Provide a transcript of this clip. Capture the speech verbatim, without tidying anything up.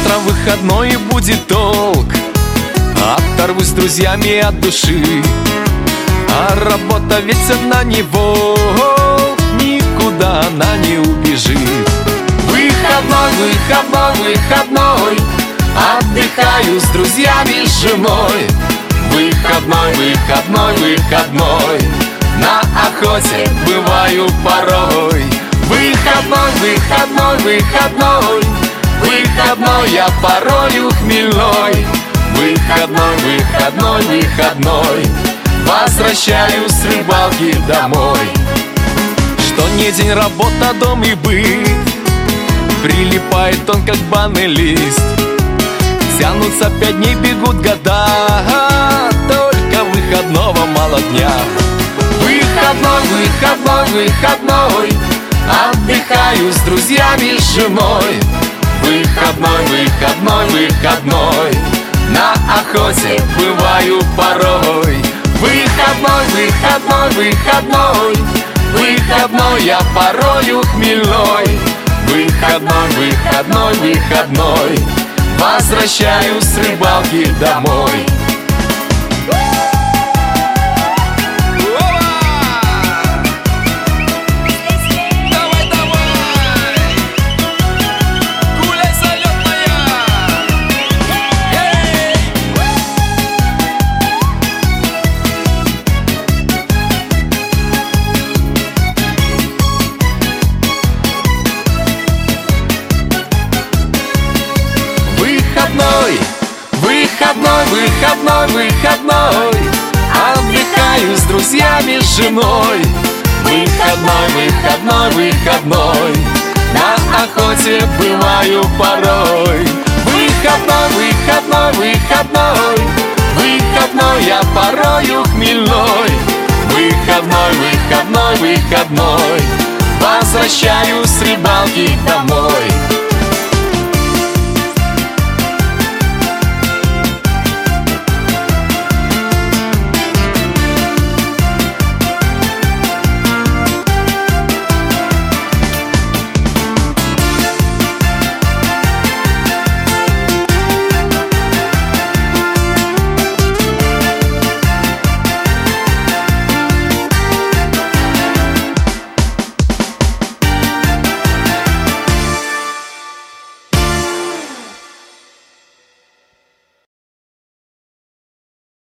Завтра выходной и будет толк. Оторвусь с друзьями от души, а работа ведь одна него, никуда она не убежит. Выходной, выходной, выходной, отдыхаю с друзьями, с женой. Выходной, выходной, выходной, на охоте бываю порой. Выходной, выходной, выходной, выходной, я порою хмельной. Выходной, выходной, выходной, возвращаюсь с рыбалки домой. Что не день, работа, дом и быт, прилипает он, как банный лист. Тянутся пять дней, бегут года, только выходного мало дня. Выходной, выходной, выходной, отдыхаю с друзьями, с женой. Выходной, выходной, выходной, на охоте бываю порой. Выходной, выходной, выходной, выходной, я порою хмельной. Выходной, выходной, выходной, возвращаюсь с рыбалки домой. Выходной, выходной, выходной, выходной, отдыхаю с друзьями, с женой. Выходной, выходной, выходной, на охоте бываю порой. Выходной, выходной, выходной, выходной, я порою хмельной. Выходной, выходной, выходной, возвращаюсь с рыбалки домой.